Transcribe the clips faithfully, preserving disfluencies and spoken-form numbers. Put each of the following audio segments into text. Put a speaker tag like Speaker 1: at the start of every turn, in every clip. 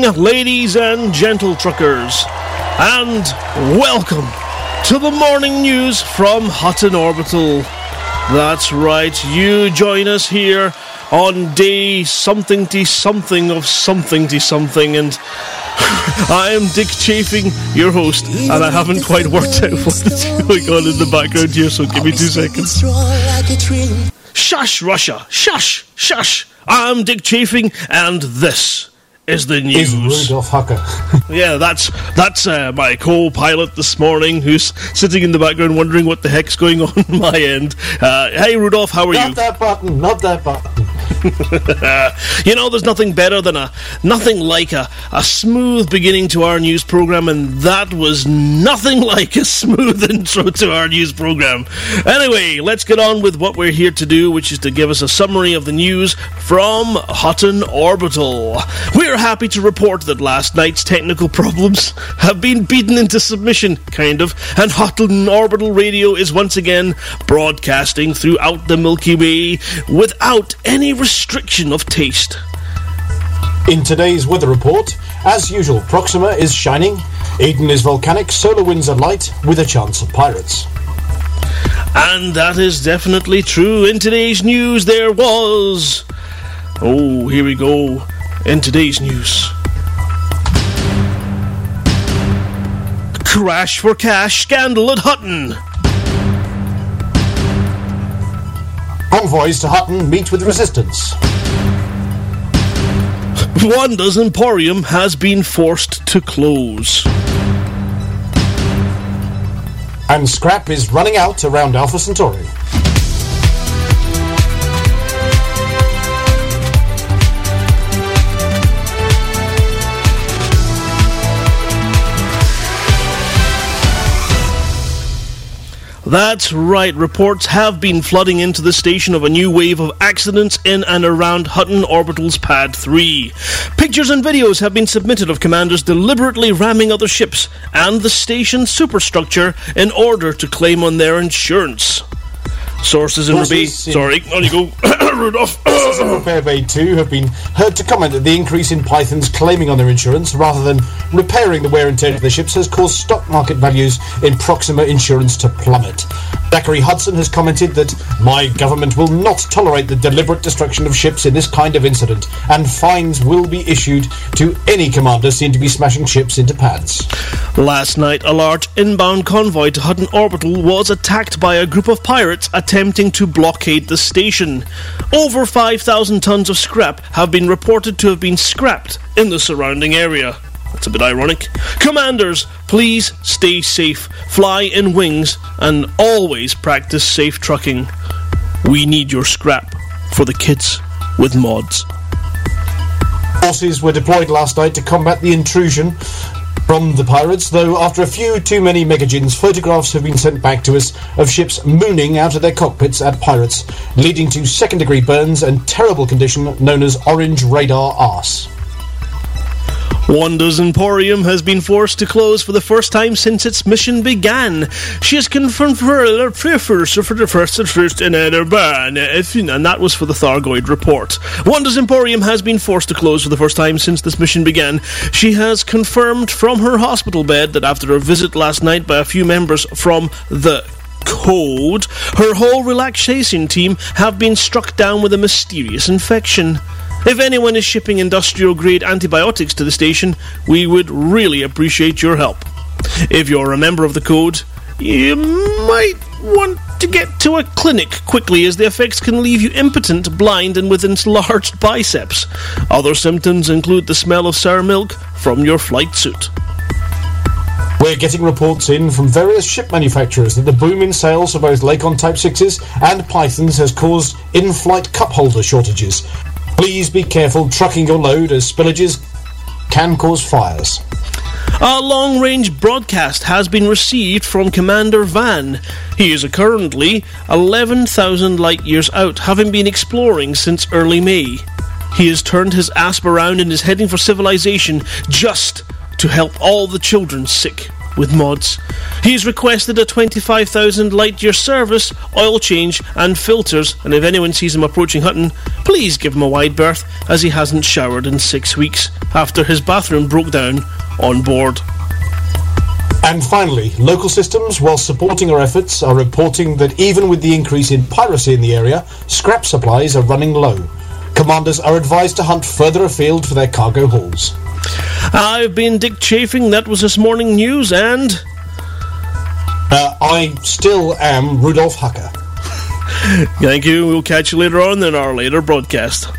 Speaker 1: ladies and gentle truckers, and welcome to the morning news from Hutton Orbital. That's right, you join us here on day something to something of something to something, and I am Dick Chafing, your host, and I haven't quite worked out what is going on in the background here, so give me two seconds. Shush, Russia! Shush! Shush! I'm Dick Chafing, and this is the news.
Speaker 2: Is Rudolf Hucker.
Speaker 1: Yeah, that's that's uh, my co-pilot this morning, who's sitting in the background wondering what the heck's going on on my end. Uh, hey, Rudolf, how are
Speaker 2: not
Speaker 1: you?
Speaker 2: Not that button, not that button.
Speaker 1: You know, there's nothing better than a, nothing like a, a smooth beginning to our news program, and that was nothing like a smooth intro to our news program. Anyway, let's get on with what we're here to do, which is to give us a summary of the news from Hutton Orbital. We're happy to report that last night's technical problems have been beaten into submission, kind of, and Hutton Orbital Radio is once again broadcasting throughout the Milky Way without any restriction of taste.
Speaker 2: In today's weather report, as usual, Proxima is shining, Eden is volcanic, solar winds are light, with a chance of pirates.
Speaker 1: And that is definitely true. In today's news there was... Oh, here we go. In today's news. Crash for cash scandal at Hutton.
Speaker 2: Convoys to Hutton meet with resistance.
Speaker 1: Wanda's Emporium has been forced to close.
Speaker 2: And scrap is running out around Alpha Centauri.
Speaker 1: That's right, reports have been flooding into the station of a new wave of accidents in and around Hutton Orbital's Pad three. Pictures and videos have been submitted of commanders deliberately ramming other ships and the station's superstructure in order to claim on their insurance. Sources in Rebay... Sorry, on you go, Rudolph.
Speaker 2: Sources in Repair Bay two have been heard to comment that the increase in Pythons claiming on their insurance rather than repairing the wear and tear of their ships has caused stock market values in Proxima insurance to plummet. Zachary Hudson has commented that my government will not tolerate the deliberate destruction of ships in this kind of incident, and fines will be issued to any commander seen to be smashing ships into pads.
Speaker 1: Last night, a large inbound convoy to Hutton Orbital was attacked by a group of pirates attempting to blockade the station. Over five thousand tons of scrap have been reported to have been scrapped in the surrounding area. That's a bit ironic. Commanders, please stay safe, fly in wings, and always practice safe trucking. We need your scrap for the kids with mods.
Speaker 2: Forces were deployed last night to combat the intrusion from the pirates, though after a few too many megagins, photographs have been sent back to us of ships mooning out of their cockpits at pirates, leading to second-degree burns and terrible condition known as orange radar arse.
Speaker 1: Wanda's Emporium has been forced to close for the first time since its mission began. She has confirmed for the first for the first and first in Edinburgh, and that was for the Thargoid report. Wanda's Emporium has been forced to close for the first time since this mission began. She has confirmed from her hospital bed that after a visit last night by a few members from the Code, her whole relaxation team have been struck down with a mysterious infection. If anyone is shipping industrial-grade antibiotics to the station, we would really appreciate your help. If you're a member of the Code, you might want to get to a clinic quickly, as the effects can leave you impotent, blind, and with enlarged biceps. Other symptoms include the smell of sour milk from your flight suit.
Speaker 2: We're getting reports in from various ship manufacturers that the boom in sales for both Lakon Type sixes and Pythons has caused in-flight cup holder shortages. Please be careful trucking your load, as spillages can cause fires.
Speaker 1: A long-range broadcast has been received from Commander Van. He is currently eleven thousand light-years out, having been exploring since early May. He has turned his asp around and is heading for civilization just to help all the children sick with mods. He's requested a twenty-five thousand light year service, oil change and filters, and if anyone sees him approaching Hutton, please give him a wide berth, as he hasn't showered in six weeks after his bathroom broke down on board.
Speaker 2: And finally, local systems, while supporting our efforts, are reporting that even with the increase in piracy in the area, scrap supplies are running low. Commanders are advised to hunt further afield for their cargo hauls.
Speaker 1: I've been Dick Chafing, that was this morning news, and...
Speaker 2: Uh, I still am Rudolf Hucker.
Speaker 1: Thank you, we'll catch you later on in our later broadcast.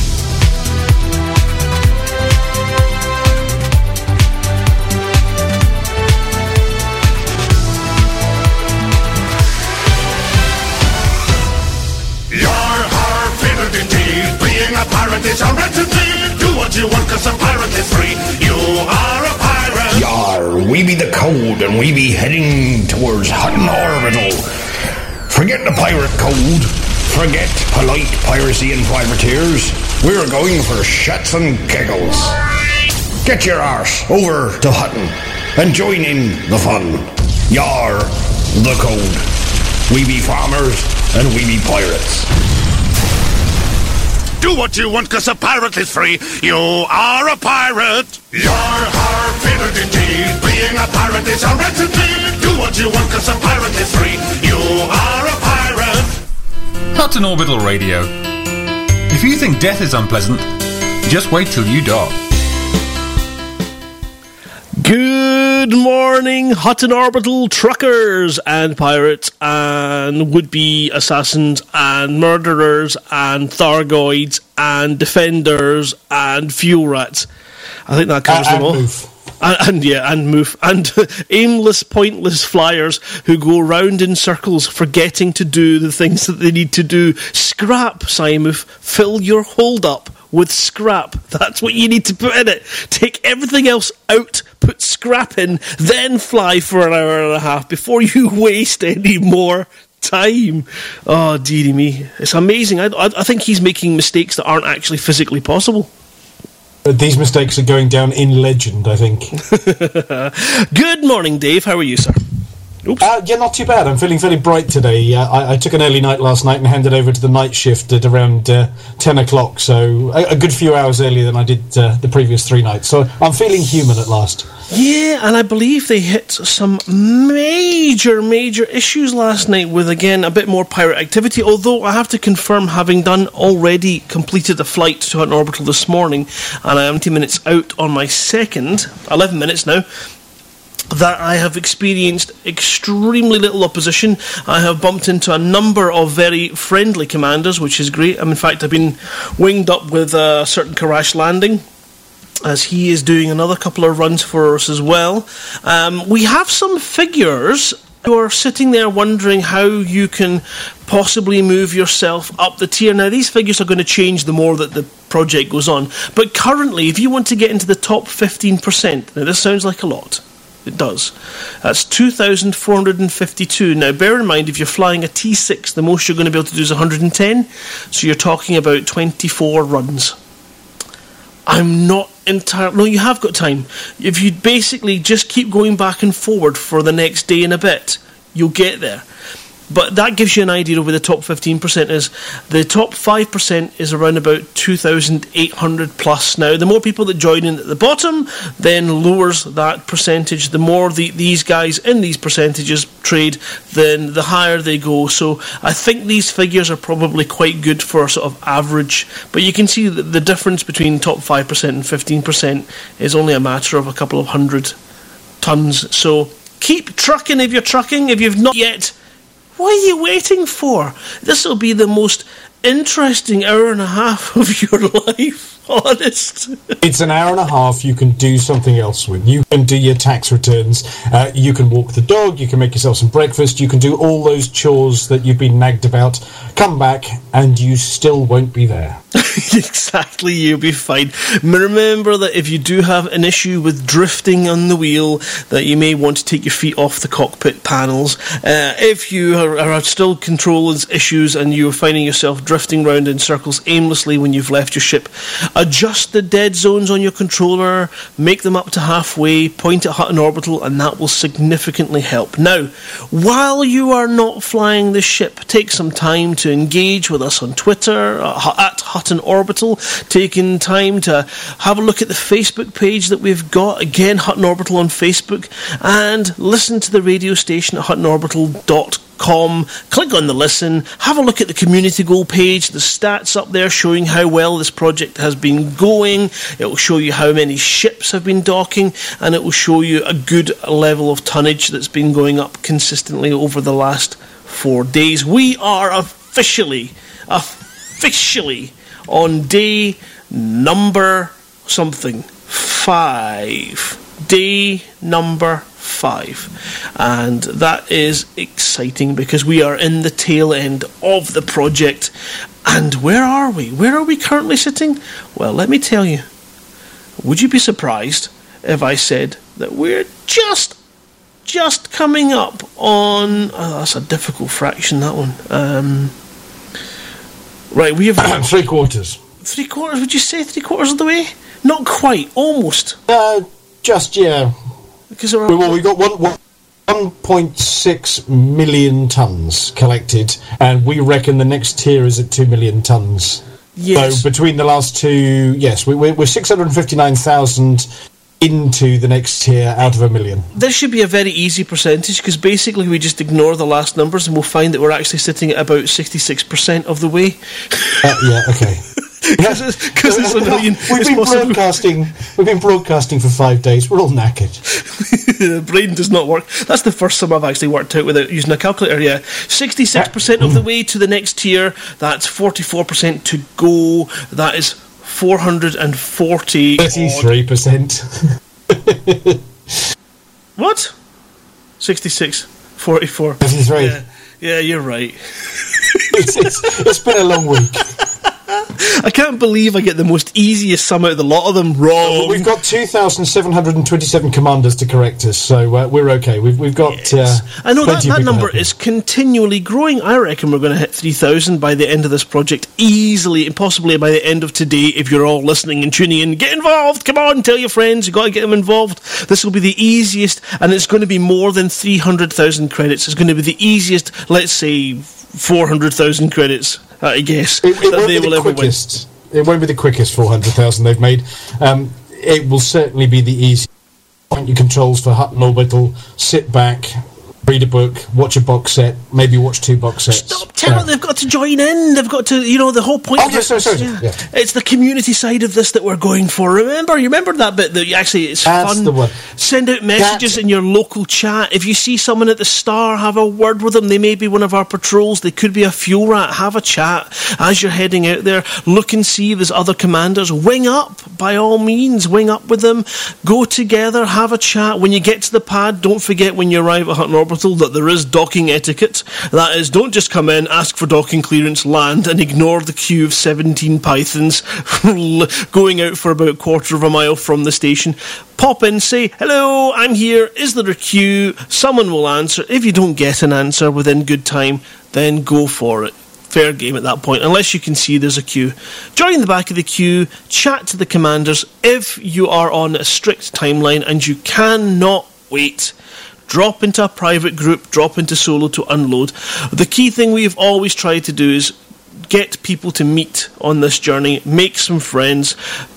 Speaker 3: It's a recipe. Do what you want, cause a pirate is free. You are a pirate.
Speaker 4: Yar, we be the code, and we be heading towards Hutton Orbital. Forget the pirate code. Forget polite piracy and privateers. We're going for shits and giggles. Get your arse over to Hutton and join in the fun. Yar, the code. We be farmers, and we be pirates.
Speaker 3: Do what you want, cause a pirate is free. You are a pirate. You're har fitted indeed. Being a pirate is a recipe. Do what you want, cause a pirate is free. You are a pirate.
Speaker 5: Hutton Orbital Radio. If you think death is unpleasant, just wait till you die.
Speaker 1: Good morning, Hutton Orbital truckers and pirates and would-be assassins and murderers and Thargoids and defenders and fuel rats. I think that covers
Speaker 2: uh,
Speaker 1: them all.
Speaker 2: Moof.
Speaker 1: And, and yeah, and moof. And aimless, pointless flyers who go round in circles forgetting to do the things that they need to do. Scrap, Simoof. Fill your hold up with scrap. That's what you need to put in it. Take everything else out, put scrap in, then fly for an hour and a half before you waste any more time. Oh, dearie me. It's amazing. I, I, I think he's making mistakes that aren't actually physically possible.
Speaker 2: But these mistakes are going down in legend, I think.
Speaker 1: Good morning, Dave. How are you, sir? Oops.
Speaker 2: Uh, yeah, not too bad. I'm feeling fairly bright today. Uh, I, I took an early night last night and handed over to the night shift at around uh, ten o'clock, so a, a good few hours earlier than I did uh, the previous three nights. So I'm feeling human at last.
Speaker 1: Yeah, and I believe they hit some major, major issues last night with, again, a bit more pirate activity, although I have to confirm, having done already completed a flight to Hutton Orbital this morning, and I am ten minutes out on my second, eleven minutes now, that I have experienced extremely little opposition. I have bumped into a number of very friendly commanders, which is great. Um, in fact, I've been winged up with a certain Karash Landing, as he is doing another couple of runs for us as well. Um, we have some figures who are sitting there wondering how you can possibly move yourself up the tier. Now, these figures are going to change the more that the project goes on. But currently, if you want to get into the top fifteen percent, now this sounds like a lot. It does. That's two thousand four hundred fifty-two. Now, bear in mind, if you're flying a T six, the most you're going to be able to do is one hundred ten. So you're talking about twenty-four runs. I'm not entirely... No, you have got time. If you basically just keep going back and forward for the next day and a bit, you'll get there. But that gives you an idea of where the top fifteen percent is. The top five percent is around about two thousand eight hundred plus. Now, the more people that join in at the bottom, then lowers that percentage. The more the, these guys in these percentages trade, then the higher they go. So I think these figures are probably quite good for sort of average. But you can see that the difference between top five percent and fifteen percent is only a matter of a couple of hundred tons. So keep trucking if you're trucking. If you've not yet... What are you waiting for? This will be the most interesting hour and a half of your life, honest.
Speaker 2: It's an hour and a half you can do something else with. You can do your tax returns, uh, you can walk the dog, you can make yourself some breakfast, you can do all those chores that you've been nagged about, come back, and you still won't be there.
Speaker 1: Exactly, you'll be fine. Remember that if you do have an issue with drifting on the wheel, that you may want to take your feet off the cockpit panels. Uh, if you are, are still controlling issues and you're finding yourself drifting round in circles aimlessly when you've left your ship, adjust the dead zones on your controller, make them up to halfway, point at Hutton Orbital, and that will significantly help. Now, while you are not flying the ship, take some time to engage with us on Twitter, uh, at Hutton Orbital, taking time to have a look at the Facebook page that we've got, again, Hutton Orbital on Facebook, and listen to the radio station at hutton orbital dot com. Click on the listen, have a look at the community goal page, the stats up there showing how well this project has been going. It will show you how many ships have been docking, and it will show you a good level of tonnage that's been going up consistently over the last four days. We are officially, officially on day number something, five. Day number five. And that is exciting because we are in the tail end of the project. And where are we? Where are we currently sitting? Well, let me tell you. Would you be surprised if I said that we're just, just coming up on... Oh, that's a difficult fraction, that one. Um, right, we have...
Speaker 2: three quarters.
Speaker 1: Three quarters, would you say three quarters of the way? Not quite, almost.
Speaker 2: Uh... Just, yeah.
Speaker 1: Because we,
Speaker 2: well, we got one, one point six million tonnes collected, and we reckon the next tier is at two million tonnes.
Speaker 1: Yes.
Speaker 2: So between the last two, yes, we, we're, we're six hundred fifty-nine thousand into the next tier out of a million.
Speaker 1: This should be a very easy percentage, because basically we just ignore the last numbers and we'll find that we're actually sitting at about sixty-six percent of the way.
Speaker 2: Uh, yeah, okay.
Speaker 1: Because it's, it's a million.
Speaker 2: We've been broadcasting. We've been broadcasting for five days. We're all knackered.
Speaker 1: The brain does not work. That's the first sum I've actually worked out without using a calculator. Yeah, sixty-six percent of the way to the next tier. That's forty-four percent to go. That is four hundred and forty.
Speaker 2: Thirty-three percent.
Speaker 1: What? Sixty-six. Forty-four.
Speaker 2: Thirty-three.
Speaker 1: Yeah, yeah, you're right.
Speaker 2: it's, it's, it's been a long week.
Speaker 1: I can't believe I get the most easiest sum out of the lot of them wrong.
Speaker 2: Well, we've got two thousand seven hundred twenty-seven commanders to correct us, so uh, we're okay. We've we've got.
Speaker 1: Yes.
Speaker 2: Uh,
Speaker 1: I know that, that number
Speaker 2: helping.
Speaker 1: is continually growing. I reckon we're going to hit three thousand by the end of this project easily, and possibly by the end of today. If you're all listening and tuning in, get involved. Come on, tell your friends. You've got to get them involved. This will be the easiest, and it's going to be more than three hundred thousand credits. It's going to be the easiest. Let's say four hundred thousand credits. I guess
Speaker 2: it, it
Speaker 1: that they will
Speaker 2: the
Speaker 1: ever
Speaker 2: quickest. Win. It won't be the quickest four hundred thousand they've made. Um, it will certainly be the easiest. Point your controls for Hutton Orbital, sit back, read a book, watch a box set, maybe watch two box sets.
Speaker 1: Stop telling
Speaker 2: uh,
Speaker 1: them they've got to join in. They've got to, you know, the whole point
Speaker 2: Oh,
Speaker 1: of
Speaker 2: yes, sorry, sorry.
Speaker 1: yeah.
Speaker 2: Yeah.
Speaker 1: It's the community side of this that we're going for. Remember, you remember that bit that you actually, it's
Speaker 2: That's
Speaker 1: fun.
Speaker 2: the one.
Speaker 1: Send out messages
Speaker 2: That's
Speaker 1: in your local chat. If you see someone at the Star, have a word with them. They may be one of our patrols. They could be a fuel rat. Have a chat as you're heading out there. Look and see if there's other commanders. Wing up, by all means. Wing up with them. Go together. Have a chat. When you get to the pad, don't forget when you arrive at Hutton Orbital that there is docking etiquette. That is, don't just come in, ask for docking clearance, land, and ignore the queue of seventeen Pythons going out for about a quarter of a mile from the station. Pop in, say, hello, I'm here, is there a queue? Someone will answer. If you don't get an answer within good time, then go for it. Fair game at that point, unless you can see there's a queue. Join the back of the queue, chat to the commanders. If you are on a strict timeline and you cannot wait, drop into a private group, drop into solo to unload. The key thing we've always tried to do is get people to meet on this journey, make some friends,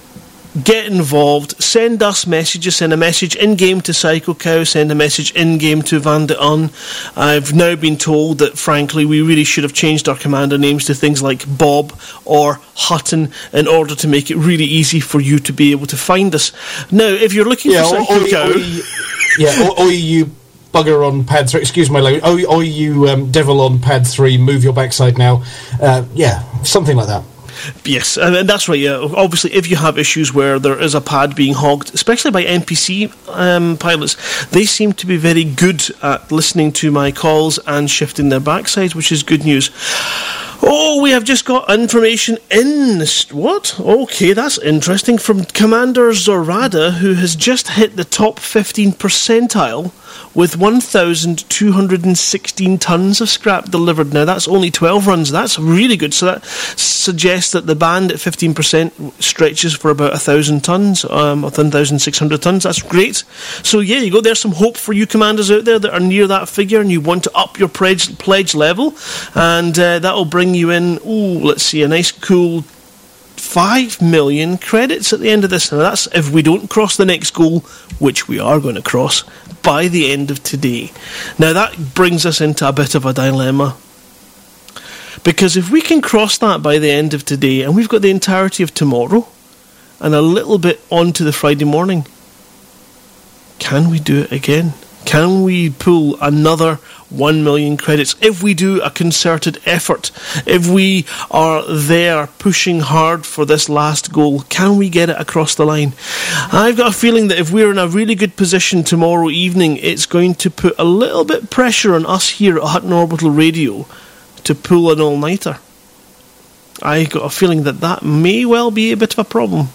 Speaker 1: get involved, send us messages, send a message in-game to Psycho Cow, send a message in-game to Van de Un. I've now been told that, frankly, we really should have changed our commander names to things like Bob or Hutton in order to make it really easy for you to be able to find us. Now, if you're looking
Speaker 2: yeah,
Speaker 1: for
Speaker 2: or,
Speaker 1: Psycho
Speaker 2: or,
Speaker 1: Cow...
Speaker 2: Or you, yeah, or, or you bugger on pad three, excuse my language, or, or you um, devil on pad three, move your backside now. Uh, yeah, something like that.
Speaker 1: Yes, and that's right, yeah. Obviously, if you have issues where there is a pad being hogged, especially by N P C um, pilots, they seem to be very good at listening to my calls and shifting their backsides, which is good news. Oh, we have just got information in. What? Okay, that's interesting. From Commander Zorada, who has just hit the top fifteen percentile with one thousand two hundred sixteen tonnes of scrap delivered. Now, that's only twelve runs. That's really good. So that suggests that the band at fifteen percent stretches for about one thousand tonnes, um, one thousand six hundred tonnes. That's great. So, yeah, you go. There's some hope for you commanders out there that are near that figure and you want to up your pledge, pledge level. And uh, that'll bring you in, ooh, let's see, a nice cool five million credits at the end of this. Now, that's if we don't cross the next goal, which we are going to cross by the end of today. Now, that brings us into a bit of a dilemma. Because if we can cross that by the end of today, and we've got the entirety of tomorrow, and a little bit onto the Friday morning, can we do it again? Can we pull another one million credits if we do a concerted effort? If we are there pushing hard for this last goal, can we get it across the line? I've got a feeling that if we're in a really good position tomorrow evening, it's going to put a little bit pressure on us here at Hutton Orbital Radio to pull an all-nighter. I got a feeling that that may well be a bit of a problem.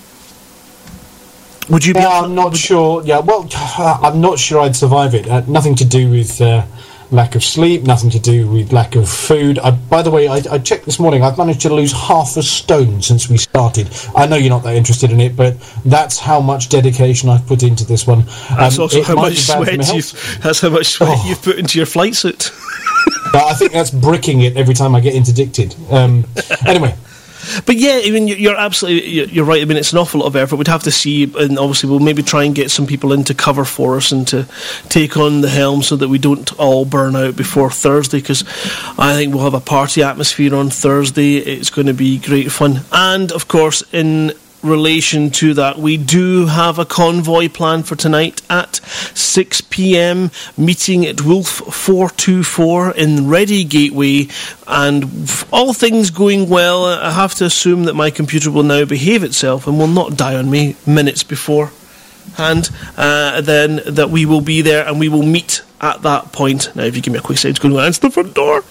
Speaker 1: Would you be?
Speaker 2: Yeah, I'm not sure. Yeah, well, I'm not sure I'd survive it. Uh, nothing to do with uh, lack of sleep, nothing to do with lack of food. I, by the way, I, I checked this morning. I've managed to lose half a stone since we started. I know you're not that interested in it, but that's how much dedication I've put into this one. Um,
Speaker 1: that's also how much sweat you've. That's how much sweat oh. you've put into your flight suit.
Speaker 2: But I think that's bricking it every time I get interdicted. Um, anyway.
Speaker 1: But yeah, I mean, you're absolutely you're right. I mean, it's an awful lot of effort. We'd have to see, and obviously we'll maybe try and get some people in to cover for us and to take on the helm so that we don't all burn out before Thursday, because I think we'll have a party atmosphere on Thursday. It's going to be great fun. And, of course, in relation to that, we do have a convoy planned for tonight at six p.m, meeting at Wolf four two four in Ready Gateway, and all things going well, I have to assume that my computer will now behave itself and will not die on me minutes before and uh, then that we will be there and we will meet at that point. Now, if you give me a quick second to go and answer the front door.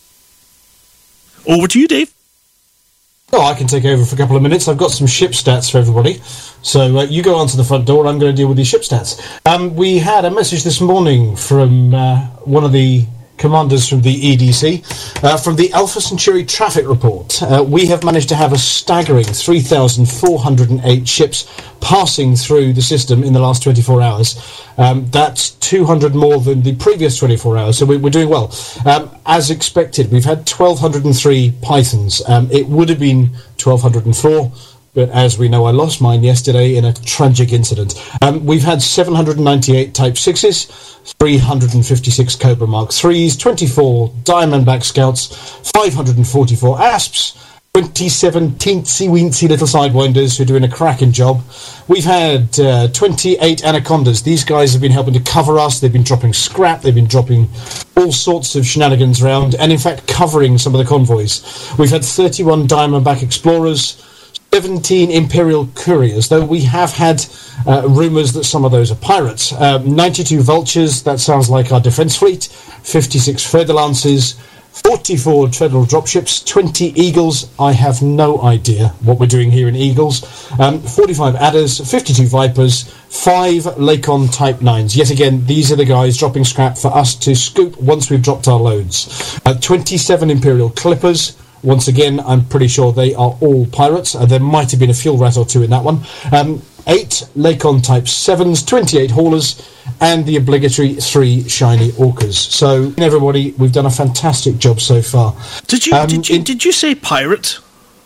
Speaker 1: Over to you, Dave.
Speaker 2: Oh, I can take over for a couple of minutes. I've got some ship stats for everybody. So uh, you go on to the front door, I'm going to deal with these ship stats. Um, we had a message this morning from uh, one of the commanders from the E D C, uh, from the Alpha Centauri traffic report. Uh, we have managed to have a staggering three thousand four hundred eight ships passing through the system in the last twenty-four hours. Um, that's two hundred more than the previous twenty-four hours, so we, we're doing well. Um, as expected, we've had one thousand two hundred three Pythons. Um, it would have been one thousand two hundred four, but as we know, I lost mine yesterday in a tragic incident. Um, we've had seven hundred ninety-eight Type sixes, three hundred fifty-six Cobra Mark threes, twenty-four Diamondback Scouts, five hundred forty-four Asps, twenty-seven teensy-weensy little Sidewinders who are doing a cracking job. We've had uh, twenty-eight Anacondas. These guys have been helping to cover us. They've been dropping scrap. They've been dropping all sorts of shenanigans around, and in fact covering some of the convoys. We've had thirty-one Diamondback Explorers, seventeen Imperial Couriers, though we have had uh, rumours that some of those are pirates. Um, ninety-two Vultures, that sounds like our defence fleet. fifty-six Federlances, forty-four Federal dropships, twenty Eagles. I have no idea what we're doing here in Eagles. Um, forty-five Adders, fifty-two Vipers, five Lakon Type nines. Yet again, these are the guys dropping scrap for us to scoop once we've dropped our loads. Uh, twenty-seven Imperial Clippers. Once again, I'm pretty sure they are all pirates. Uh, there might have been a fuel rat or two in that one. Um, eight Lakon Type sevens, twenty-eight Haulers, and the obligatory three Shiny Orcas. So, everybody, we've done a fantastic job so far.
Speaker 1: Did you um, did you, in, did you say pirate?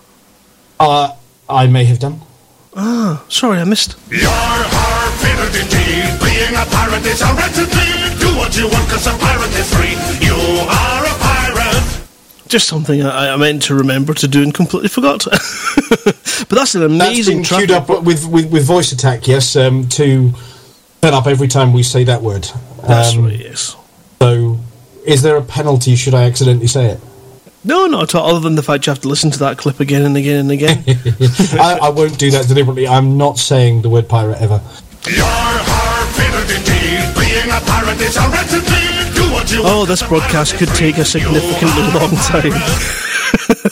Speaker 2: Uh, I may have done.
Speaker 1: Ah, sorry, I missed.
Speaker 3: Yar, har, pirate indeed. Being a pirate is a recipe. Do what you want, cause a pirate is free. You are a pirate.
Speaker 1: Just something I, I meant to remember to do and completely forgot. But that's an amazing.
Speaker 2: That's been queued up with, with, with voice attack, yes, um, to turn up every time we say that word.
Speaker 1: That's
Speaker 2: um,
Speaker 1: right, yes.
Speaker 2: So, is there a penalty should I accidentally say it?
Speaker 1: No, not at all, other than the fact you have to listen to that clip again and again and again.
Speaker 2: I, I won't do that deliberately. I'm not saying the word pirate ever.
Speaker 3: Yar, har, pirate indeed. Being a pirate is a recipe. Do what you
Speaker 1: oh, this broadcast could take a significantly long time.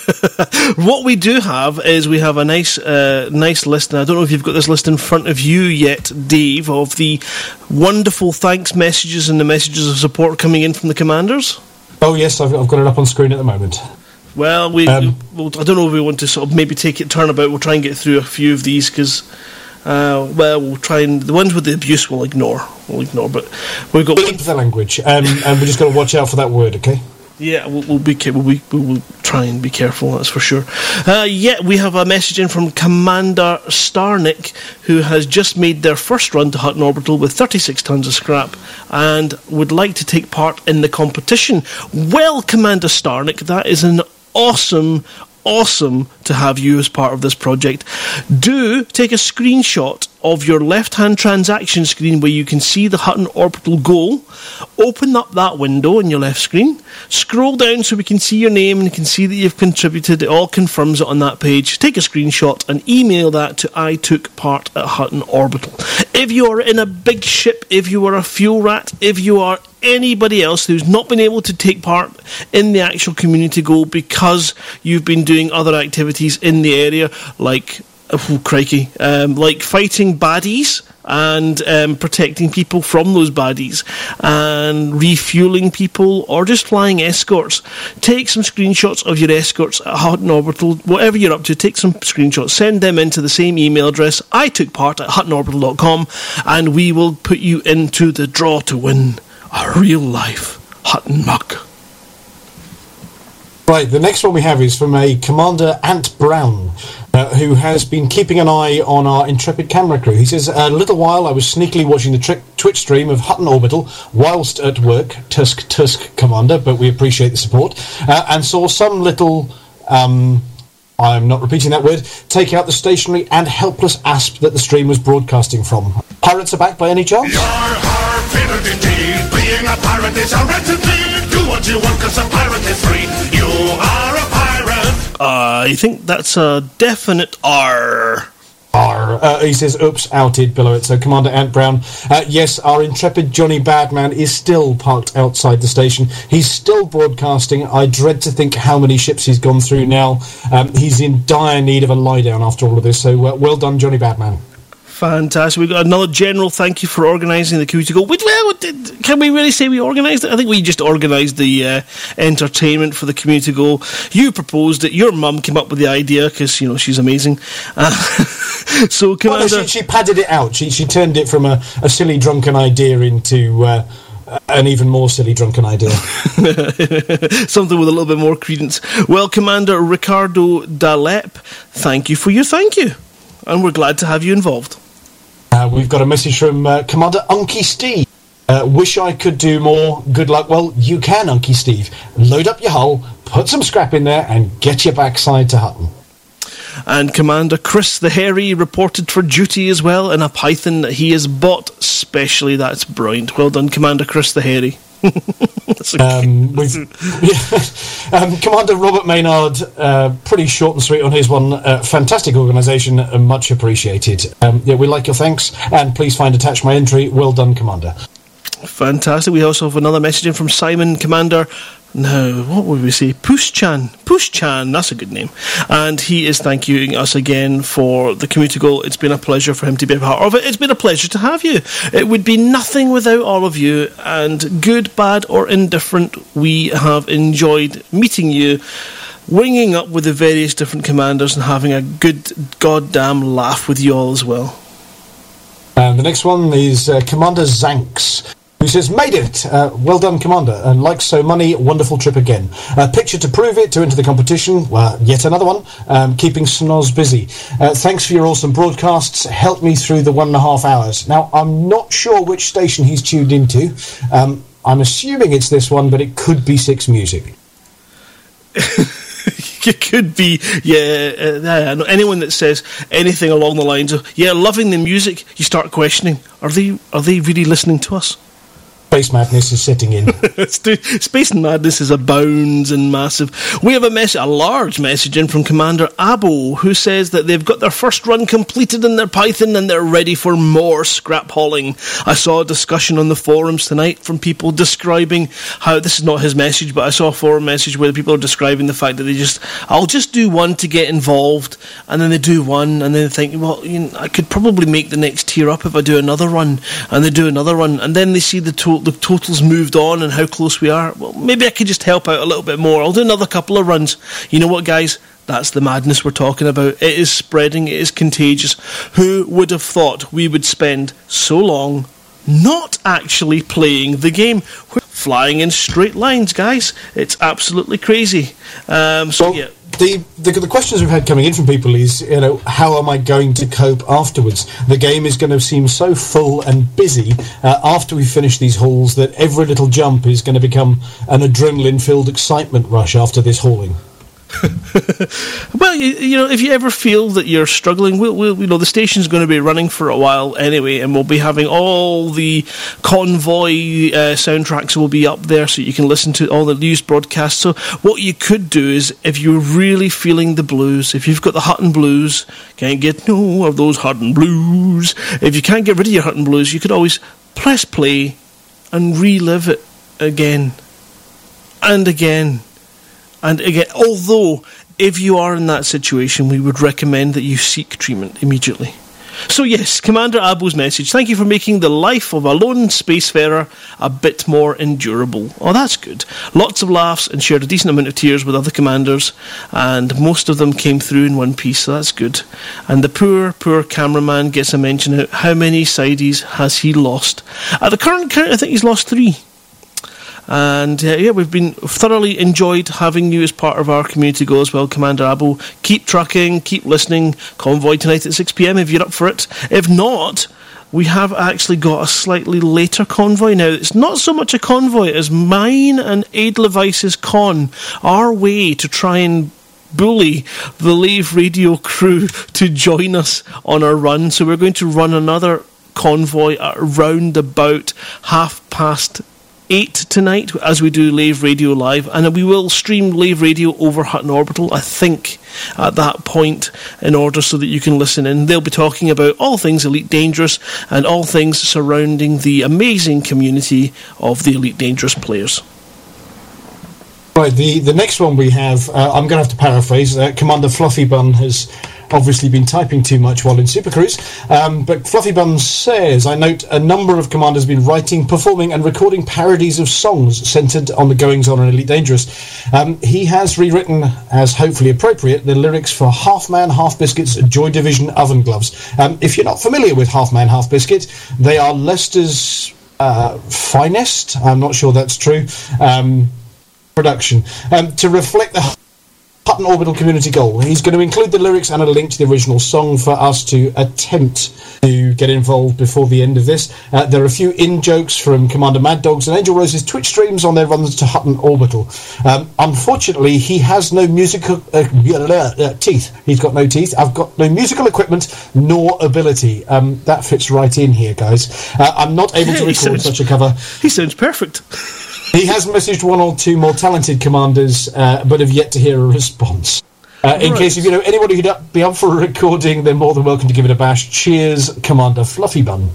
Speaker 1: What we do have is we have a nice uh, nice list, and I don't know if you've got this list in front of you yet, Dave, of the wonderful thanks messages and the messages of support coming in from the commanders.
Speaker 2: Oh yes, I've, I've got it up on screen at the moment.
Speaker 1: Well, we,
Speaker 2: Um,
Speaker 1: we'll, I don't know if we want to sort of maybe take it turnabout. We'll try and get through a few of these because, uh, well, we'll try and the ones with the abuse we'll ignore. We'll ignore, but we've got.
Speaker 2: Keep the language, um, and we just got to watch out for that word, okay?
Speaker 1: Yeah, we'll, we'll be we'll, be, we'll try and be careful. That's for sure. Uh, yeah, we have a message in from Commander Starnick, who has just made their first run to Hutton Orbital with thirty-six tons of scrap and would like to take part in the competition. Well, Commander Starnick, that is an awesome. Awesome to have you as part of this project. Do take a screenshot of your left-hand transaction screen where you can see the Hutton Orbital goal. Open up that window on your left screen. Scroll down so we can see your name and you can see that you've contributed. It all confirms it on that page. Take a screenshot and email that to I took part at Hutton Orbital. If you are in a big ship, if you are a fuel rat, if you are anybody else who's not been able to take part in the actual community goal because you've been doing other activities in the area, like oh crikey, um, like fighting baddies and um, protecting people from those baddies and refueling people or just flying escorts, take some screenshots of your escorts at Hutton Orbital, whatever you're up to, take some screenshots, send them into the same email address, I took part at hutton orbital dot com, and we will put you into the draw to win a real-life Hutton mug.
Speaker 2: Right, the next one we have is from a Commander Ant Brown, uh, who has been keeping an eye on our intrepid camera crew. He says, a little while I was sneakily watching the tri- Twitch stream of Hutton Orbital whilst at work, Tusk Tusk Commander, but we appreciate the support, uh, and saw some little... Um, I'm not repeating that word, take out the stationary and helpless asp that the stream was broadcasting from. Pirates are back by any chance?
Speaker 3: Yar, har, pirate indeed. Being a pirate is a recipe. Do what you want, cause a pirate is free. You are a pirate.
Speaker 1: Uh, I think that's a definite R.
Speaker 2: R. Uh, he says, oops, outed below it. So, Commander Ant Brown, uh, yes, our intrepid Johnny Badman is still parked outside the station. He's still broadcasting. I dread to think how many ships he's gone through now. Um, he's in dire need of a lie-down after all of this. So, uh, well done, Johnny Badman.
Speaker 1: Fantastic. We've got another general thank you for organising the community goal. Well, can we really say we organised it? I think we just organised the uh, entertainment for the community goal. You proposed it. Your mum came up with the idea because, you know, she's amazing. Uh, so, Commander...
Speaker 2: Well, no, she, she padded it out. She, she turned it from a, a silly, drunken idea into... Uh, an even more silly drunken idea.
Speaker 1: Something with a little bit more credence. Well, Commander Ricardo Dalep, thank you for your thank you. And we're glad to have you involved.
Speaker 2: Uh, we've got a message from uh, Commander Unky Steve. Uh, wish I could do more. Good luck. Well, you can, Unky Steve. Load up your hull, put some scrap in there, and get your backside to Hutton.
Speaker 1: And Commander Chris the Hairy reported for duty as well in a Python that he has bought specially. That's brilliant. Well done, Commander Chris the Hairy.
Speaker 2: um, we've, yeah, um, Commander Robert Maynard, uh, pretty short and sweet on his one. Uh, fantastic organisation, uh, much appreciated. Um, yeah, we like your thanks, and please find attached my entry. Well done, Commander.
Speaker 1: Fantastic. We also have another message in from Simon, Commander. No, what would we say? Push-chan. Push-chan, that's a good name. And he is thanking us again for the community goal. It's been a pleasure for him to be a part of it. It's been a pleasure to have you. It would be nothing without all of you, and good, bad, or indifferent, we have enjoyed meeting you, winging up with the various different commanders and having a good goddamn laugh with you all as well.
Speaker 2: And the next one is uh, Commander Zanks, who says, made it! Uh, well done, Commander. And like so money, wonderful trip again. A picture to prove it, to enter the competition. Well, yet another one. Um, keeping Snoz busy. Uh, thanks for your awesome broadcasts. Helped me through the one and a half hours. Now, I'm not sure which station he's tuned into. Um, I'm assuming it's this one, but it could be Six Music.
Speaker 1: It could be, yeah, uh, anyone that says anything along the lines of, yeah, loving the music, you start questioning, are they, are they really listening to us?
Speaker 2: space madness is setting in.
Speaker 1: Space madness is abounds and massive. We have a mess- a large message in from Commander Abo, who says that they've got their first run completed in their Python and they're ready for more scrap hauling. I saw a discussion on the forums tonight from people describing how, this is not his message, but I saw a forum message where people are describing the fact that they just, I'll just do one to get involved, and then they do one, and then they think, well, you know, I could probably make the next tier up if I do another run, and they do another run, and then they see the, to- the totals moved on and how close we are. Well, maybe I could just help out a little bit more. I'll do another couple of runs. You know what, guys? That's the madness we're talking about. It is spreading. It is contagious. Who would have thought we would spend so long not actually playing the game? We're flying in straight lines, guys. It's absolutely crazy. Um, so,
Speaker 2: well,
Speaker 1: yeah.
Speaker 2: The, the the questions we've had coming in from people is, you know, how am I going to cope afterwards? The game is going to seem so full and busy uh, after we finish these hauls that every little jump is going to become an adrenaline-filled excitement rush after this hauling.
Speaker 1: Well, you, you know, if you ever feel that you're struggling, we'll, we'll, you know, the station's going to be running for a while anyway, and we'll be having all the convoy uh, soundtracks will be up there, so you can listen to all the news broadcasts. So what you could do is, if you're really feeling the blues, if you've got the Hutton blues, can't get no of those Hutton blues, if you can't get rid of your Hutton blues, you could always press play and relive it again and again. And again, although, if you are in that situation, we would recommend that you seek treatment immediately. So yes, Commander Abo's message. Thank you for making the life of a lone spacefarer a bit more endurable. Oh, that's good. Lots of laughs and shared a decent amount of tears with other commanders, and most of them came through in one piece, so that's good. And the poor, poor cameraman gets a mention. How many sideys has he lost? At the current count, I think he's lost three. And uh, yeah, we've been thoroughly enjoyed having you as part of our community goal as well, Commander Abo. Keep trucking, keep listening. Convoy tonight at six p.m. if you're up for it. If not, we have actually got a slightly later convoy now. It's not so much a convoy as mine and Edelweiss's con, our way to try and bully the Lave Radio crew to join us on our run. So we're going to run another convoy at around about half past eight tonight as we do Lave Radio Live, and we will stream Lave Radio over Hutton Orbital, I think, at that point, in order so that you can listen in. They'll be talking about all things Elite Dangerous and all things surrounding the amazing community of the Elite Dangerous players.
Speaker 2: Right, the, the next one we have, uh, I'm going to have to paraphrase, uh, Commander Fluffy Bun has obviously been typing too much while in Super Cruise, um, but Fluffy Bun says, I note a number of commanders have been writing, performing and recording parodies of songs centred on the goings-on in Elite Dangerous. Um, he has rewritten, as hopefully appropriate, the lyrics for Half Man, Half Biscuit's Joy Division Oven Gloves. Um, if you're not familiar with Half Man, Half Biscuit, they are Leicester's uh, finest, I'm not sure that's true, um, production, um, to reflect the Hutton Orbital community goal. He's going to include the lyrics and a link to the original song for us to attempt to get involved before the end of this. Uh, there are a few in-jokes from Commander Mad Dogs and Angel Rose's Twitch streams on their runs to Hutton Orbital. Um, unfortunately, he has no musical uh, uh, teeth. He's got no teeth. I've got no musical equipment nor ability. Um, that fits right in here, guys. Uh, I'm not able
Speaker 1: yeah,
Speaker 2: to record
Speaker 1: sounds,
Speaker 2: such a cover.
Speaker 1: He sounds perfect.
Speaker 2: He has messaged one or two more talented commanders, uh, but have yet to hear a response. Uh, in right. case if you know anybody who'd up, be up for a recording, they're more than welcome to give it a bash. Cheers, Commander Fluffy Bun.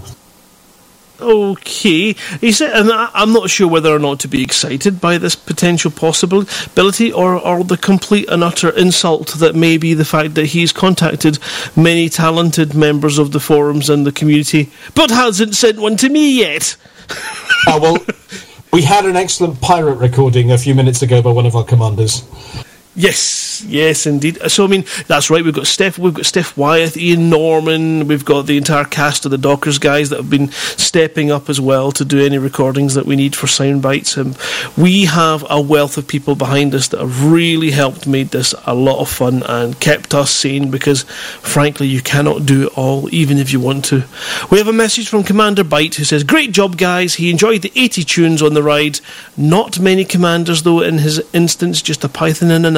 Speaker 1: Okay, he said, and I'm not sure whether or not to be excited by this potential possibility, or, or the complete and utter insult that may be the fact that he's contacted many talented members of the forums and the community, but hasn't sent one to me yet.
Speaker 2: uh, well. We had an excellent pirate recording a few minutes ago by one of our commanders.
Speaker 1: Yes, yes, indeed. So, I mean, that's right. We've got Steph, we've got Steph Wyeth, Ian Norman. We've got the entire cast of the Dockers guys that have been stepping up as well to do any recordings that we need for sound bites. Um, we have a wealth of people behind us that have really helped made this a lot of fun and kept us sane, because, frankly, you cannot do it all, even if you want to. We have a message from Commander Bite who says, "Great job, guys. He enjoyed the eighty tunes on the ride. Not many commanders, though, in his instance, just a Python and an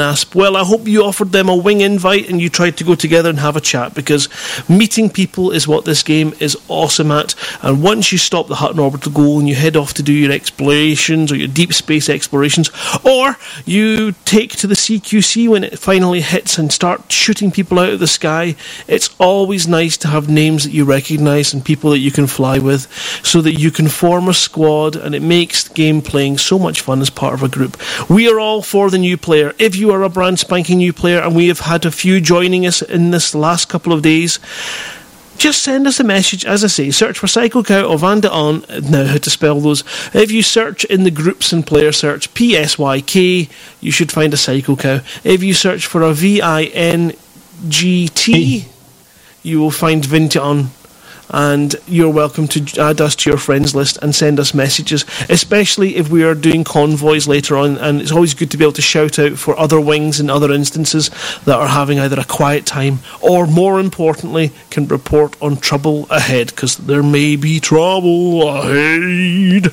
Speaker 1: Nasp. Well, I hope you offered them a wing invite and you tried to go together and have a chat, because meeting people is what this game is awesome at. And once you stop the Hutton Orbital goal and you head off to do your explorations or your deep space explorations, or you take to the C Q C when it finally hits and start shooting people out of the sky, it's always nice to have names that you recognise and people that you can fly with, so that you can form a squad, and it makes game playing so much fun as part of a group. We are all for the new player. If you are a brand spanking new player, and we have had a few joining us in this last couple of days, just send us a message. As I say, search for Psycho Cow or Vanda On. Now, how to spell those? If you search in the groups and player search P S Y K, you should find a Psycho Cow. If you search for a V I N G T, you will find Vinta On. And you're welcome to add us to your friends list and send us messages, especially if we are doing convoys later on. And it's always good to be able to shout out for other wings in other instances that are having either a quiet time or, more importantly, can report on trouble ahead, because there may be trouble ahead.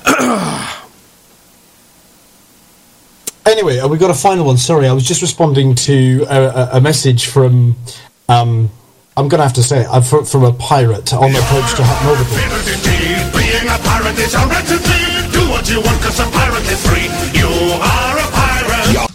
Speaker 2: Anyway, uh, we got a final one. Sorry, I was just responding to a, a, a message from... Um, I'm going to have to say it, uh, from, from a pirate on the approach to Hutton Orbital.
Speaker 3: Being a pirate is a recipe. Do what you want, 'cause a pirate is free. You are a pirate.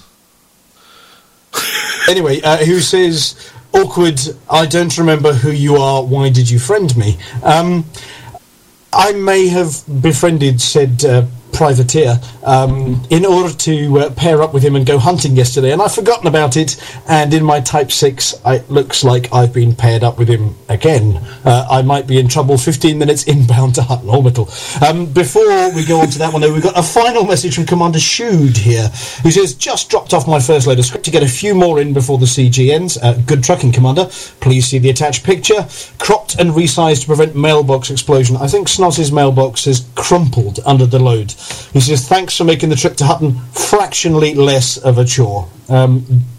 Speaker 2: Anyway, uh, who says, awkward, I don't remember who you are, why did you friend me? Um, I may have befriended said uh, privateer um, in order to uh, pair up with him and go hunting yesterday, and I've forgotten about it, and in my Type six it looks like I've been paired up with him again. Uh, I might be in trouble. Fifteen minutes inbound to Hutton Orbital. Um, before we go on to that one though, we've got a final message from Commander Shood here, who says, just dropped off my first load of script to get a few more in before the C G ends. Uh, good trucking, Commander. Please see the attached picture. Cropped and resized to prevent mailbox explosion. I think Snoz's mailbox is crumpled under the load. He says, thanks for making the trip to Hutton fractionally less of a chore. Um,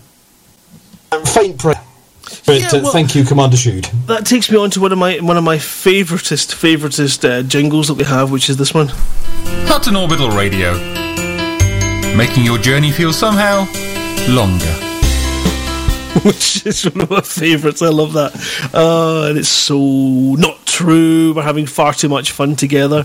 Speaker 2: faint prayer. But
Speaker 1: yeah, well,
Speaker 2: uh, thank you, Commander Shood.
Speaker 1: That takes me on to one of my one of my favouriteest favouriteest uh, jingles that we have, which is this one.
Speaker 5: Hutton Orbital Radio, making your journey feel somehow longer.
Speaker 1: Which is one of my favourites. I love that. Uh, and it's so not true. We're having far too much fun together.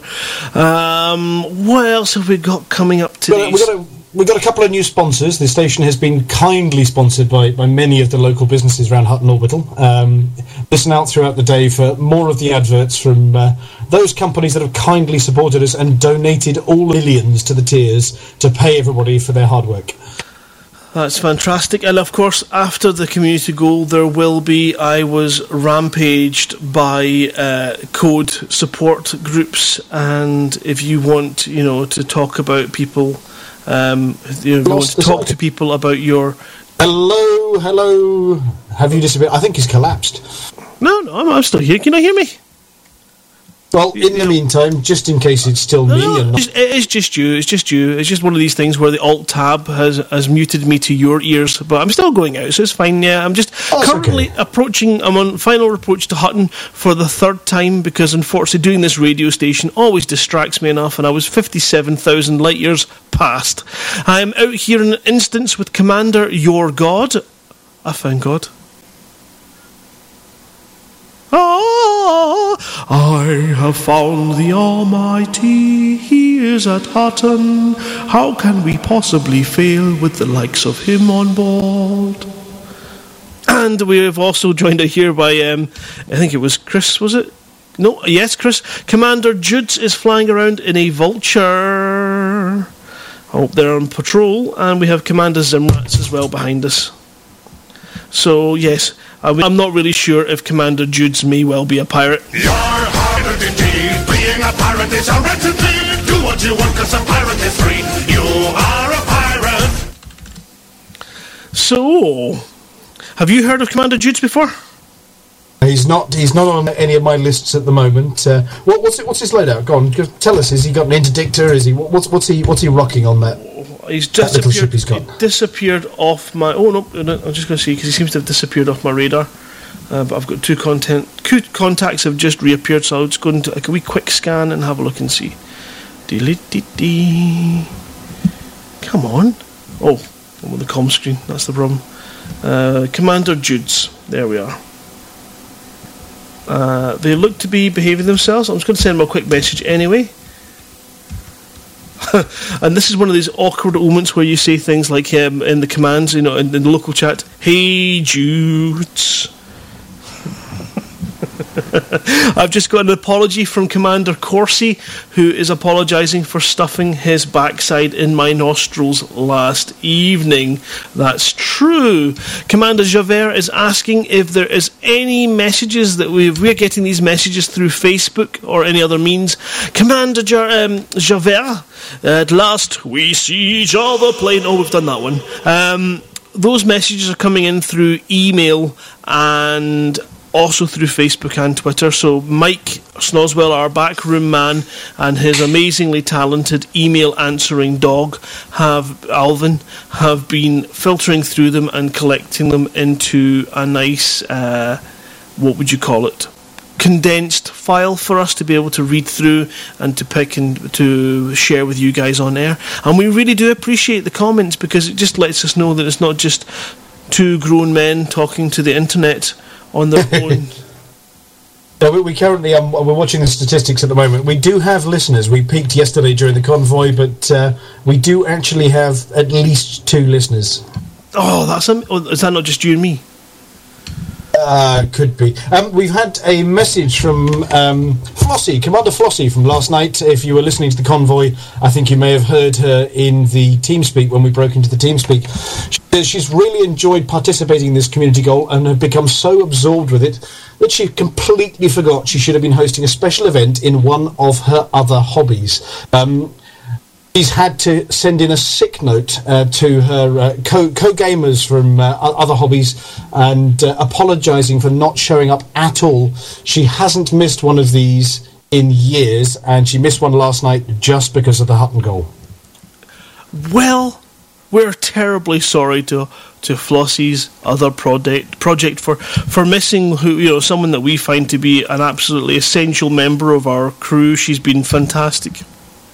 Speaker 1: Um, what else have we got coming up today?
Speaker 2: We've got, a, we've got a couple of new sponsors. The station has been kindly sponsored by, by many of the local businesses around Hutton Orbital. Um, listen out throughout the day for more of the adverts from uh, those companies that have kindly supported us and donated all millions to the tiers to pay everybody for their hard work.
Speaker 1: That's fantastic. And of course, after the community goal, there will be I was rampaged by uh, code support groups, and if you want, you know, to talk about people, um, you know, if you want to talk to people about your
Speaker 2: hello, hello, have you disappeared? I think he's collapsed.
Speaker 1: No, no, I'm, I'm still here. Can you hear me?
Speaker 2: Well, in the meantime, just in case it's still me,
Speaker 1: no,
Speaker 2: and
Speaker 1: it's, it's just you. It's just you. It's just one of these things where the Alt tab has has muted me to your ears, but I'm still going out, so it's fine. Yeah, I'm just
Speaker 2: oh,
Speaker 1: currently
Speaker 2: okay.
Speaker 1: approaching. I'm on final approach to Hutton for the third time, because unfortunately doing this radio station always distracts me enough, and I was fifty-seven thousand light years past. I am out here in an instance with Commander Your God. I found God. Ah, I have found the Almighty, He is at Hutton. How can we possibly fail with the likes of Him on board? And we have also joined out here by, um, I think it was Chris, was it? No, yes, Chris. Commander Judes is flying around in a Vulture. I hope they're on patrol. And we have Commander Zimrats as well behind us. So, yes, I'm not really sure if Commander Judes may well be a pirate.
Speaker 3: You're a pirate indeed. Being a pirate is a recipe. Do what you want, 'cause a pirate is free. You are a pirate.
Speaker 1: So, have you heard of Commander Judes before?
Speaker 2: He's not. He's not on any of my lists at the moment. Uh, what, what's it, what's his loadout? Go on, tell us. Has he got an interdictor? Is he? What's what's he? What's he rocking on that?
Speaker 1: He's
Speaker 2: that little ship
Speaker 1: disappeared.
Speaker 2: He's got.
Speaker 1: He disappeared off my. Oh no! I'm just going to see, because he seems to have disappeared off my radar. Uh, but I've got two content. Two contacts have just reappeared, so I'll just go into like a wee quick scan and have a look and see. Dee-dee-dee-dee. Come on! Oh, with the comm screen, that's the problem. Uh, Commander Judes, there we are. Uh, they look to be behaving themselves. I'm just going to send them a quick message anyway. And this is one of these awkward moments where you say things like um, in the commands, you know, in, in the local chat, "Hey Judes." I've just got an apology from Commander Corsi, who is apologising for stuffing his backside in my nostrils last evening. That's true. Commander Javert is asking if there is any messages that we've, we're getting these messages through Facebook or any other means. Commander ja- um, Javert, at last we see each other playing. Oh, we've done that one. Um, those messages are coming in through email and also through Facebook and Twitter. So Mike Snoswell, our backroom man, and his amazingly talented email answering dog, have Alvin, have been filtering through them and collecting them into a nice, uh, what would you call it, condensed file for us to be able to read through and to pick and to share with you guys on air. And we really do appreciate the comments, because it just lets us know that it's not just two grown men talking to the internet on their own.
Speaker 2: No, we, we currently um, we're watching the statistics at the moment. We do have listeners. We peaked yesterday during the convoy, but uh, we do actually have at least two listeners.
Speaker 1: Oh, that's um, is that not just you and me?
Speaker 2: Uh, could be. Um, we've had a message from um, Flossie, Commander Flossie from last night. If you were listening to the convoy, I think you may have heard her in the TeamSpeak when we broke into the TeamSpeak. She says she's really enjoyed participating in this community goal and have become so absorbed with it that she completely forgot she should have been hosting a special event in one of her other hobbies. Um, She's had to send in a sick note uh, to her uh, co- co-gamers from uh, other hobbies and uh, apologising for not showing up at all. She hasn't missed one of these in years, and she missed one last night just because of the Hutton goal.
Speaker 1: Well, we're terribly sorry to to Flossie's other project project for, for missing who you know someone that we find to be an absolutely essential member of our crew. She's been fantastic.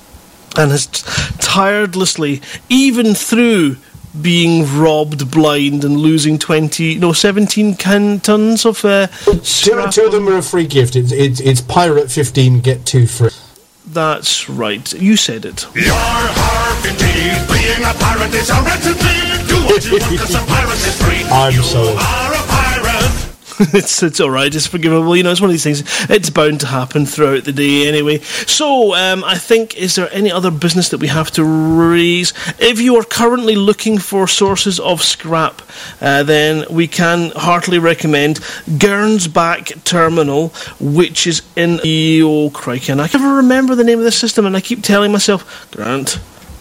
Speaker 1: And has t- tirelessly, even through being robbed blind and losing twenty, no, seventeen can- tons of uh,
Speaker 2: two, two of them are a free gift. It's, it's, it's Pirate fifteen, get two free.
Speaker 1: That's right. You said it.
Speaker 3: Your heart indeed. Being a pirate is a recipe. Do what you want, 'cause a pirate is free.
Speaker 2: I'm
Speaker 3: you
Speaker 2: sorry.
Speaker 3: are a pirate.
Speaker 1: it's it's all right. It's forgivable. You know, it's one of these things. It's bound to happen throughout the day anyway. So, um, I think, is there any other business that we have to raise? If you are currently looking for sources of scrap, uh, then we can heartily recommend Gernsback Terminal, which is in the oh crikey, and I can never remember the name of the system, and I keep telling myself, Grant,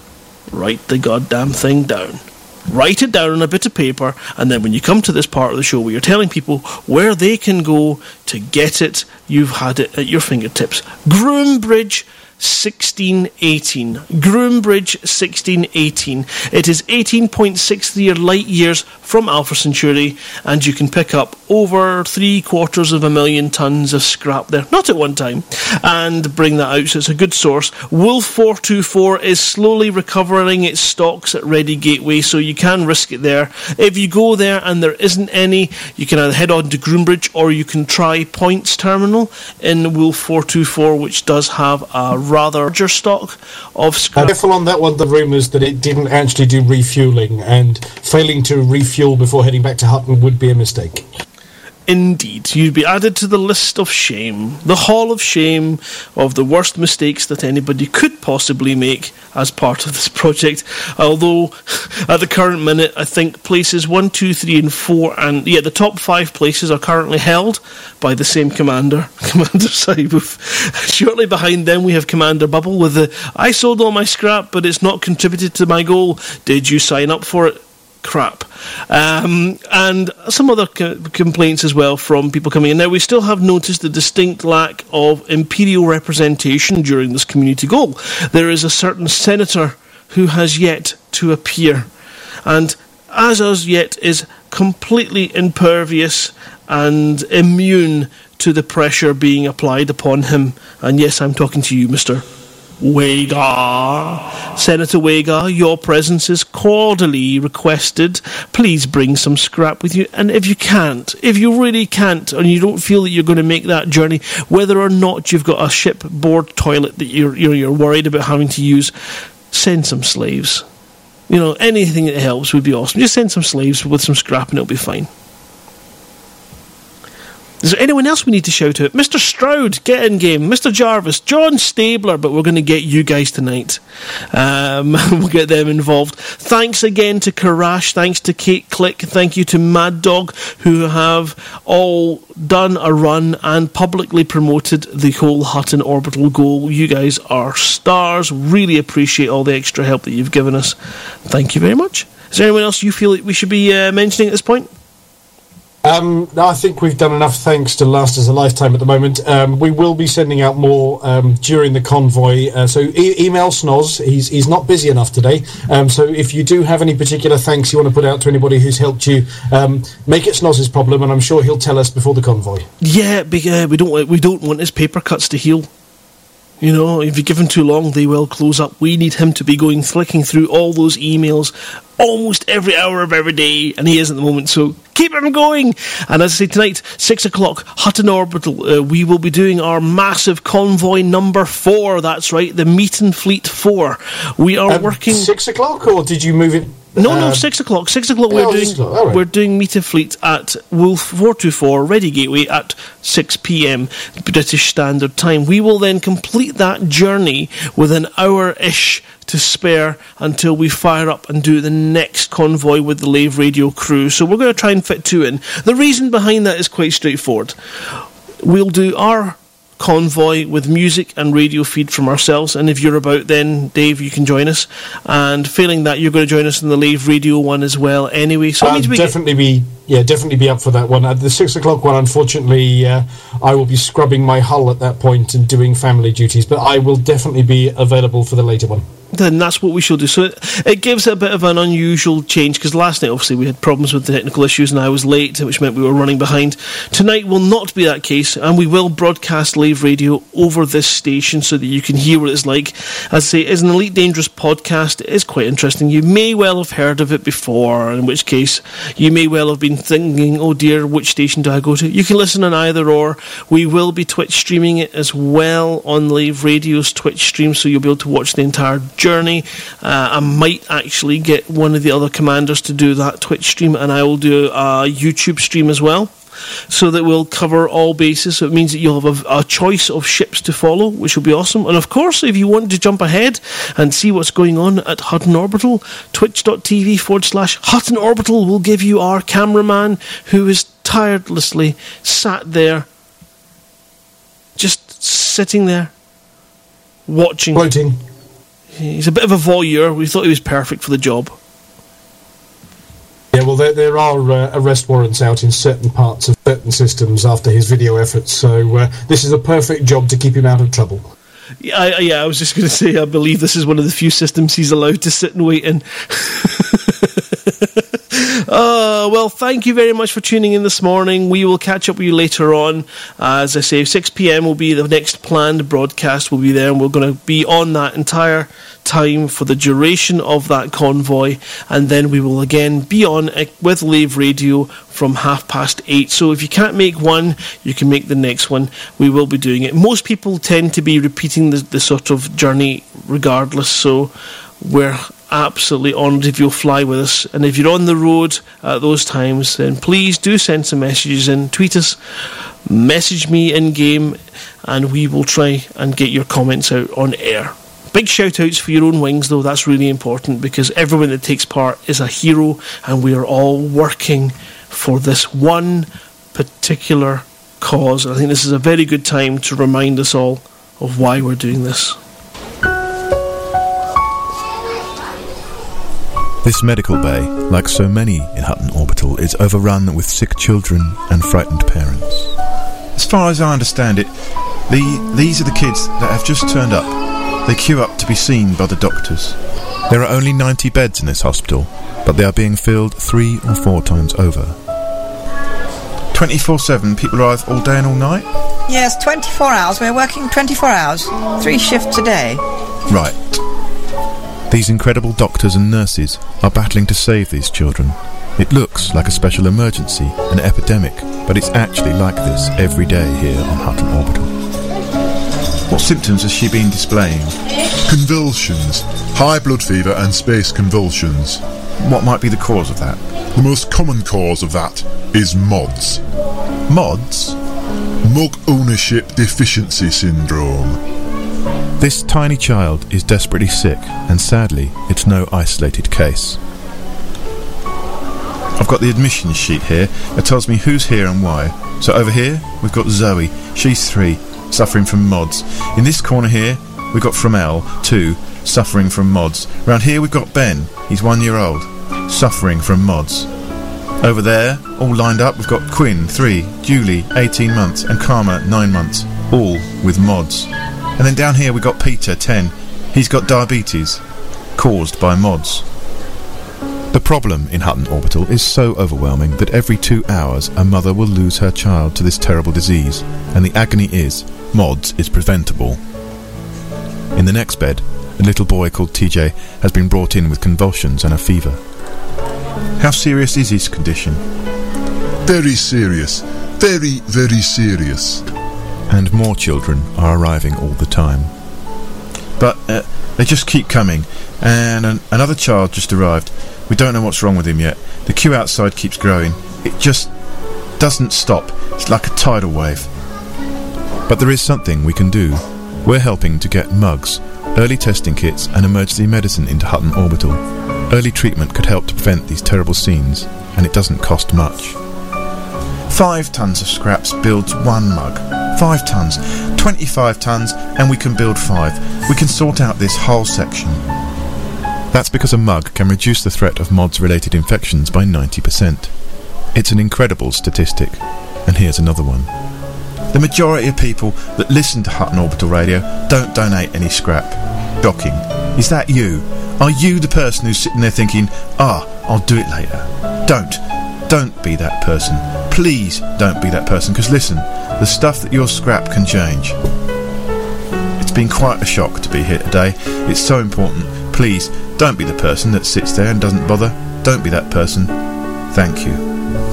Speaker 1: write the goddamn thing down. Write it down on a bit of paper, and then when you come to this part of the show where you're telling people where they can go to get it, you've had it at your fingertips. Groombridge sixteen eighteen. Groombridge sixteen eighteen. It is eighteen point six three light years from Alpha Centauri, and you can pick up over three quarters of a million tons of scrap there, not at one time, and bring that out, so it's a good source. Wolf four two four is slowly recovering its stocks at Ready Gateway, so you can risk it there. If you go there and there isn't any, you can either head on to Groombridge, or you can try Points Terminal in Wolf four two four, which does have a rather larger stock of scrap.
Speaker 2: Careful on that one, the rumours that it didn't actually do refuelling, and failing to refuel before heading back to Hutton would be a mistake.
Speaker 1: Indeed, you'd be added to the list of shame, the hall of shame of the worst mistakes that anybody could possibly make as part of this project. Although, at the current minute, I think places one, two, three, and four, and yeah, the top five places are currently held by the same commander, Commander Saiboof. Shortly behind them, we have Commander Bubble with the "I sold all my scrap, but it's not contributed to my goal. Did you sign up for it?" Crap. Um, and some other co- complaints as well from people coming in. Now, we still have noticed a distinct lack of imperial representation during this community goal. There is a certain senator who has yet to appear, and as as yet is completely impervious and immune to the pressure being applied upon him. And yes, I'm talking to you, Mister Wagar. Senator Wagar, your presence is cordially requested. Please bring some scrap with you. And if you can't, if you really can't, and you don't feel that you're going to make that journey, whether or not you've got a shipboard toilet that you're, you're, you're worried about having to use, send some slaves. You know, anything that helps would be awesome. Just send some slaves with some scrap and it'll be fine. Is there anyone else we need to shout out? Mister Stroud, get in game. Mister Jarvis, John Stabler, but we're going to get you guys tonight. Um, we'll get them involved. Thanks again to Karash. Thanks to Kate Click. Thank you to Mad Dog, who have all done a run and publicly promoted the whole Hutton Orbital goal. You guys are stars. Really appreciate all the extra help that you've given us. Thank you very much. Is there anyone else you feel that we should be uh, mentioning at this point?
Speaker 2: Um, I think we've done enough thanks to last us a lifetime at the moment. Um, we will be sending out more um, during the convoy. Uh, so e- email Snoz. He's he's not busy enough today. Um, so if you do have any particular thanks you want to put out to anybody who's helped you, um, make it Snoz's problem, and I'm sure he'll tell us before the convoy. Yeah, but, uh, we don't we don't want his paper cuts to heal. You know, if you give him too long, they will close up. We need him to be going, flicking through all those emails almost every hour of every day, and he is at the moment, so keep him going. And as I say, tonight, six o'clock, Hutton Orbital, uh, we will be doing our massive convoy number four. That's right, the Meaton Fleet four. We are um, working... Six o'clock, or did you move it...
Speaker 1: No, no, uh, six o'clock. Six o'clock. We're doing. Right. We're doing Meter Fleet at Wolf four two four Ready Gateway at six p m British Standard Time. We will then complete that journey with an hour ish to spare until we fire up and do the next convoy with the Lave Radio crew. So we're going to try and fit two in. The reason behind that is quite straightforward. We'll do our convoy with music and radio feed from ourselves, and if you're about then, Dave, you can join us, and failing that, you're going to join us in the Lave Radio one as well anyway. So
Speaker 2: I'll definitely get- be yeah definitely be up for that one. At the six o'clock one, unfortunately, uh, I will be scrubbing my hull at that point and doing family duties, but I will definitely be available for the later one.
Speaker 1: Then that's what we shall do. So it, it gives it a bit of an unusual change, because last night obviously we had problems with the technical issues and I was late, which meant we were running behind. Tonight will not be that case, and we will broadcast Lave Radio over this station so that you can hear what it's like. As I say, it's an Elite Dangerous podcast. It is quite interesting. You may well have heard of it before, in which case you may well have been thinking, oh dear, which station do I go to? You can listen on either or. We will be Twitch streaming it as well on Lave Radio's Twitch stream, so you'll be able to watch the entire journey. Uh, I might actually get one of the other commanders to do that Twitch stream, and I will do a YouTube stream as well, so that we'll cover all bases. So it means that you'll have a, a choice of ships to follow, which will be awesome. And of course, if you want to jump ahead and see what's going on at Hutton Orbital, twitch.tv forward slash Hutton Orbital will give you our cameraman, who is tirelessly sat there, just sitting there, watching.
Speaker 2: Floating.
Speaker 1: He's a bit of a voyeur. We thought he was perfect for the job.
Speaker 2: Yeah, well, there, there are uh, arrest warrants out in certain parts of certain systems after his video efforts, so uh, this is a perfect job to keep him out of trouble.
Speaker 1: Yeah, I, yeah, I was just going to say, I believe this is one of the few systems he's allowed to sit and wait in. Uh, well, thank you very much for tuning in this morning. We will catch up with you later on. Uh, as I say, six p m will be the next planned broadcast. We'll be there, and we're going to be on that entire time for the duration of that convoy, and then we will again be on with Lave Radio from half past eight. So if you can't make one, you can make the next one. We will be doing it. Most people tend to be repeating the, the sort of journey regardless, so we're absolutely honoured if you'll fly with us. And if you're on the road at those times, then please do send some messages in. Tweet us, message me in game, and we will try and get your comments out on air. Big shout outs for your own wings, though. That's really important, because everyone that takes part is a hero, and we are all working for this one particular cause. And I think this is a very good time to remind us all of why we're doing this.
Speaker 6: This medical bay, like so many in Hutton Orbital, is overrun with sick children and frightened parents.
Speaker 7: As far as I understand it, the, these are the kids that have just turned up. They queue up to be seen by the doctors.
Speaker 6: There are only ninety beds in this hospital, but they are being filled three or four times over.
Speaker 7: twenty-four seven, people arrive all day and all night?
Speaker 8: Yes, twenty-four hours. We're working twenty-four hours. Three shifts a day.
Speaker 6: Right. These incredible doctors and nurses are battling to save these children. It looks like a special emergency, an epidemic, but it's actually like this every day here on Hutton Orbital. What symptoms has she been displaying?
Speaker 8: Convulsions. High blood fever and space convulsions.
Speaker 6: What might be the cause of that?
Speaker 8: The most common cause of that is MODS.
Speaker 6: MODS?
Speaker 8: Mug Ownership Deficiency Syndrome.
Speaker 6: This tiny child is desperately sick, and sadly, it's no isolated case. I've got the admissions sheet here. It tells me who's here and why. So over here, we've got Zoe. She's three, suffering from MODS. In this corner here, we've got Framel, two, suffering from MODS. Round here, we've got Ben. He's one year old, suffering from MODS. Over there, all lined up, we've got Quinn, three, Julie, eighteen months, and Karma, nine months, all with MODS. And then down here, we've got Peter, ten. He's got diabetes, caused by MODS. The problem in Hutton Orbital is so overwhelming that every two hours a mother will lose her child to this terrible disease, and the agony is, MODS is preventable. In the next bed, a little boy called T J has been brought in with convulsions and a fever. How serious is his condition?
Speaker 8: Very serious. Very, very serious.
Speaker 6: And more children are arriving all the time. But uh, they just keep coming, and an- another child just arrived. We don't know what's wrong with him yet. The queue outside keeps growing. It just doesn't stop. It's like a tidal wave. But there is something we can do. We're helping to get mugs, early testing kits and emergency medicine into Hutton Orbital. Early treatment could help to prevent these terrible scenes, and it doesn't cost much. Five tons of scraps builds one mug. Five tons. Twenty-five tons, and we can build five. We can sort out this whole section. That's because a mug can reduce the threat of MODS-related infections by ninety percent. It's an incredible statistic. And here's another one. The majority of people that listen to Hutton Orbital Radio don't donate any scrap. Shocking. Is that you? Are you the person who's sitting there thinking, ah, I'll do it later? Don't. Don't be that person. Please don't be that person, because listen, the stuff that your scrap can change. It's been quite a shock to be here today. It's so important. Please, don't be the person that sits there and doesn't bother. Don't be that person. Thank you.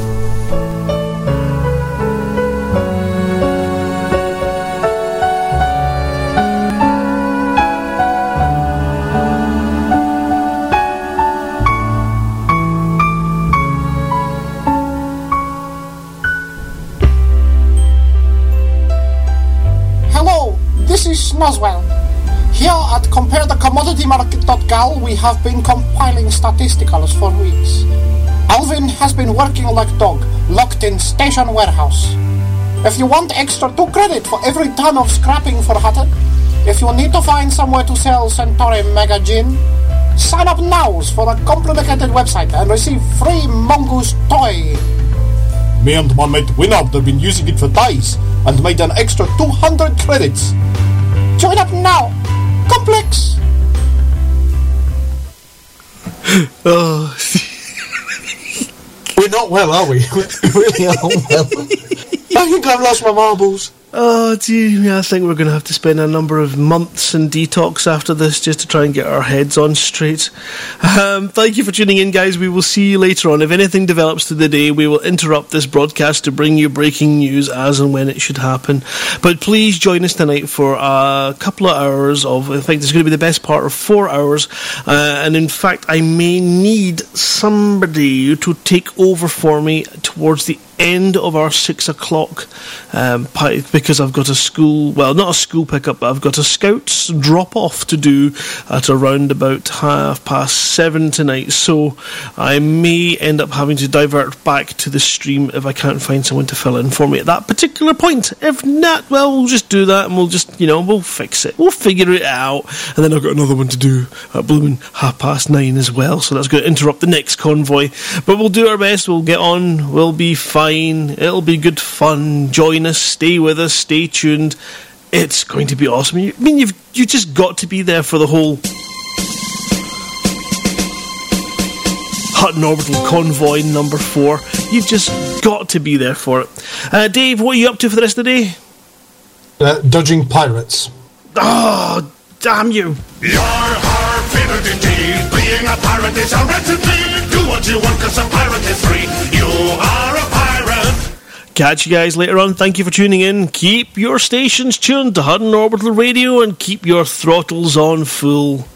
Speaker 9: Snozwell. Here at compare the commodity market dot g a l we have been compiling statisticals for weeks. Alvin has been working like dog, locked in station warehouse. If you want extra two credit for every ton of scrapping for Hutton, if you need to find somewhere to sell Centauri Mega Gin, sign up now for a complicated website and receive free Mongoose toy. Me and my mate Winard have been using it for days and made an extra two hundred credits. Join up now. Complex.
Speaker 1: Oh.
Speaker 2: We're not well, are we? We really are well. I think I've lost my marbles.
Speaker 1: Oh, dear me, I think we're going to have to spend a number of months in detox after this just to try and get our heads on straight. Um, thank you for tuning in, guys. We will see you later on. If anything develops through the day, we will interrupt this broadcast to bring you breaking news as and when it should happen. But please join us tonight for a couple of hours of, I think this is going to be the best part of four hours. Uh, and in fact, I may need somebody to take over for me towards the end of our six o'clock um, because I've got a school, well, not a school pickup, but I've got a scouts drop off to do at around about half past seven tonight, so I may end up having to divert back to the stream if I can't find someone to fill in for me at that particular point. If not, well, we'll just do that and we'll just, you know, we'll fix it, we'll figure it out. And then I've got another one to do at blooming half past nine as well, so that's going to interrupt the next convoy, but we'll do our best. We'll get on, we'll be fine. It'll be good fun. Join us, stay with us, stay tuned. It's going to be awesome. I mean, you've you just got to be there for the whole Hutton Orbital Convoy number four. You've just got to be there for it. Uh, Dave, what are you up to for the rest of the day?
Speaker 2: Uh, dodging pirates.
Speaker 1: Oh, damn you.
Speaker 3: Yar har, fitted indeed. Being a pirate is a recipe. Do what you want, cause a pirate is free. You are a pirate.
Speaker 1: Catch you guys later on. Thank you for tuning in. Keep your stations tuned to Hutton Orbital Radio and keep your throttles on full.